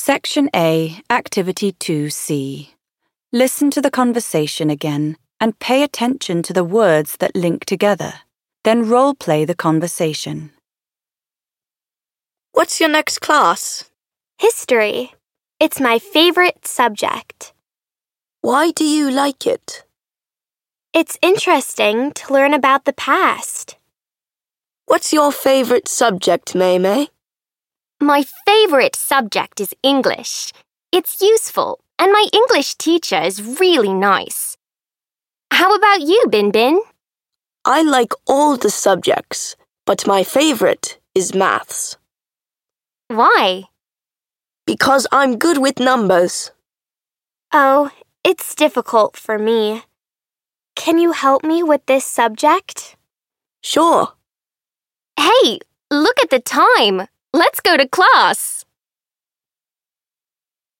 Section A, Activity 2C. Listen to the conversation again and pay attention to the words that link together. Then role-play the conversation. What's your next class? History. It's my favorite subject. Why do you like it? It's interesting to learn about the past. What's your favorite subject, May? My favorite subject is English. It's useful, and my English teacher is really nice. How about you, Bin? I like all the subjects, but my favorite is maths. Why? Because I'm good with numbers. Oh, it's difficult for me. Can you help me with this subject? Sure. Hey, look at the time. Let's go to class.